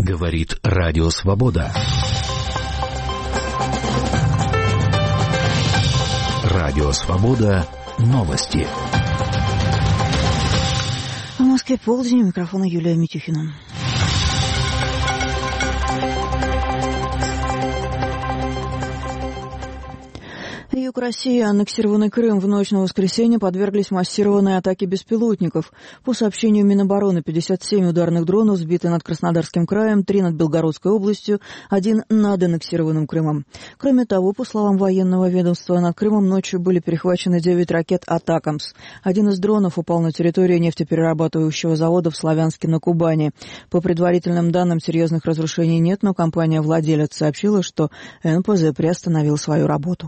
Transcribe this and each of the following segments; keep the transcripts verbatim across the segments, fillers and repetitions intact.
Говорит Радио Свобода. Радио Свобода. Новости. В Москве полдень. У микрофона Юлия Митюхина. Юг России и аннексированный Крым в ночь на воскресенье подверглись массированной атаке беспилотников. По сообщению Минобороны, пятьдесят семь ударных дронов сбиты над Краснодарским краем, три над Белгородской областью, один над аннексированным Крымом. Кроме того, по словам военного ведомства, над Крымом ночью были перехвачены девять ракет «Атакамс». Один из дронов упал на территории нефтеперерабатывающего завода в Славянске на Кубани. По предварительным данным, серьезных разрушений нет, но компания-владелец сообщила, что эн пэ зэ приостановил свою работу.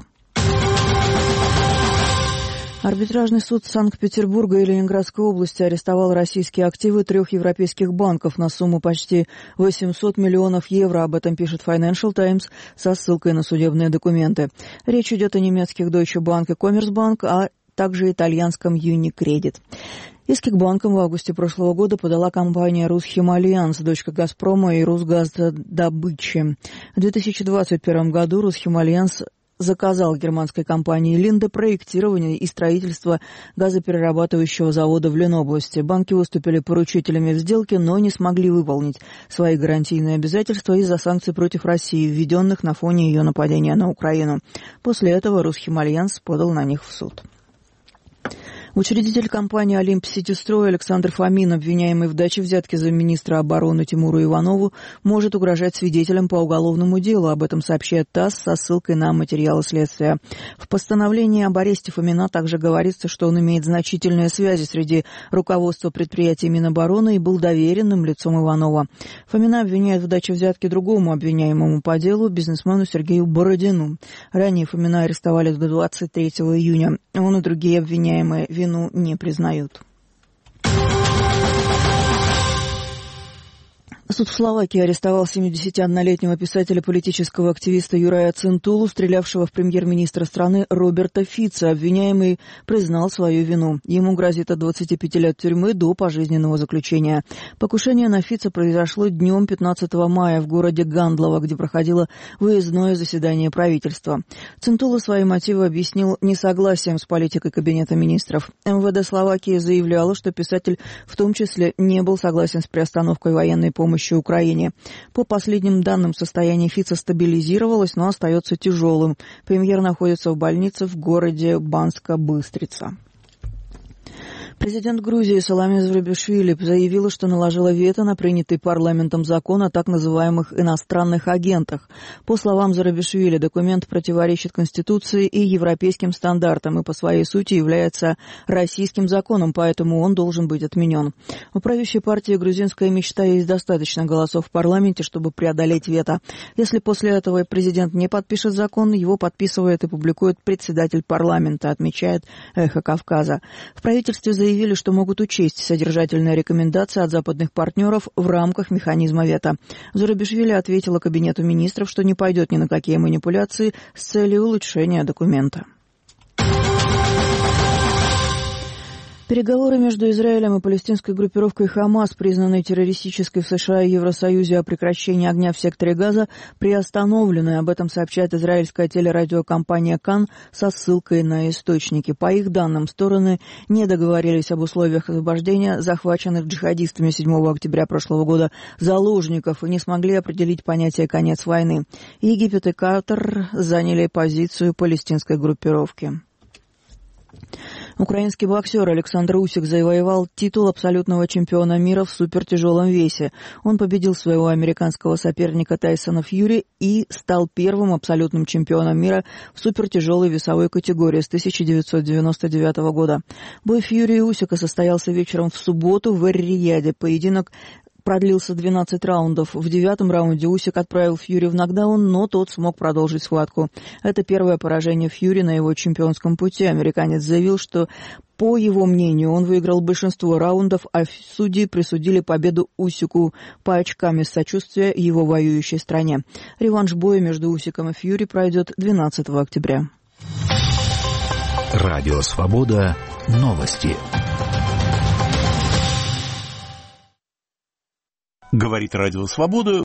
Арбитражный суд Санкт-Петербурга и Ленинградской области арестовал российские активы трех европейских банков на сумму почти восемьсот миллионов евро. Об этом пишет Financial Times со ссылкой на судебные документы. Речь идет о немецких Deutsche Bank и Commerzbank, а также итальянском Unicredit. Иски к банкам в августе прошлого года подала компания «Русхимальянс», дочка «Газпрома» и «Русгаздобычи». В две тысячи двадцать первом году «Русхимальянс» заказал германской компании «Линде» проектирование и строительство газоперерабатывающего завода в Ленобласти. Банки выступили поручителями в сделке, но не смогли выполнить свои гарантийные обязательства из-за санкций против России, введенных на фоне ее нападения на Украину. После этого «Русхимальянс» подал на них в суд. Учредитель компании «Олимп-Сити-Строй» Александр Фомин, обвиняемый в даче взятки замминистра обороны Тимуру Иванову, может угрожать свидетелям по уголовному делу. Об этом сообщает ТАСС со ссылкой на материалы следствия. В постановлении об аресте Фомина также говорится, что он имеет значительные связи среди руководства предприятий Минобороны и был доверенным лицом Иванова. Фомина обвиняют в даче взятки другому обвиняемому по делу, бизнесмену Сергею Бородину. Ранее Фомина арестовали до двадцать третьего июня. Он и другие обвиняемые вину не признают. Суд в Словакии арестовал семидесятиоднолетнего писателя, политического активиста Юрая Цинтулу, стрелявшего в премьер-министра страны Роберта Фица. Обвиняемый признал свою вину. Ему грозит от двадцати пяти лет тюрьмы до пожизненного заключения. Покушение на Фица произошло днем пятнадцатого мая в городе Гандлово, где проходило выездное заседание правительства. Цинтула свои мотивы объяснил несогласием с политикой Кабинета министров. эм вэ дэ Словакии заявляло, что писатель в том числе не был согласен с приостановкой военной помощи Украине. По последним данным, состояние Фица стабилизировалось, но остается тяжелым. Премьер находится в больнице в городе Банска-Быстрица. Президент Грузии Саломе Зурабишвили заявила, что наложила вето на принятый парламентом закон о так называемых иностранных агентах. По словам Зурабишвили, документ противоречит Конституции и европейским стандартам и по своей сути является российским законом, поэтому он должен быть отменен. У правящей партии «Грузинская мечта» есть достаточно голосов в парламенте, чтобы преодолеть вето. Если после этого президент не подпишет закон, его подписывает и публикует председатель парламента, отмечает «Эхо Кавказа». В правительстве заявили, что могут учесть содержательные рекомендации от западных партнеров в рамках механизма вето. Зурабишвили ответила Кабинету министров, что не пойдет ни на какие манипуляции с целью улучшения документа. Переговоры между Израилем и палестинской группировкой «Хамас», признанной террористической в США и Евросоюзе, о прекращении огня в секторе Газа, приостановлены. Об этом сообщает израильская телерадиокомпания «Кан» со ссылкой на источники. По их данным, стороны не договорились об условиях освобождения захваченных джихадистами седьмого октября прошлого года заложников и не смогли определить понятие «конец войны». Египет и Катар заняли позицию палестинской группировки. Украинский боксер Александр Усик завоевал титул абсолютного чемпиона мира в супертяжелом весе. Он победил своего американского соперника Тайсона Фьюри и стал первым абсолютным чемпионом мира в супертяжелой весовой категории с тысяча девятьсот девяносто девятого года. Бой Фьюри и Усика состоялся вечером в субботу в Эр-Рияде. Поединок продлился двенадцать раундов. В девятом раунде Усик отправил Фьюри в нокдаун, но тот смог продолжить схватку. Это первое поражение Фьюри на его чемпионском пути. Американец заявил, что, по его мнению, он выиграл большинство раундов, а судьи присудили победу Усику по очкам из сочувствия его воюющей стране. Реванш боя между Усиком и Фьюри пройдет двенадцатого октября. Радио Свобода. Новости. Говорит Радио Свобода.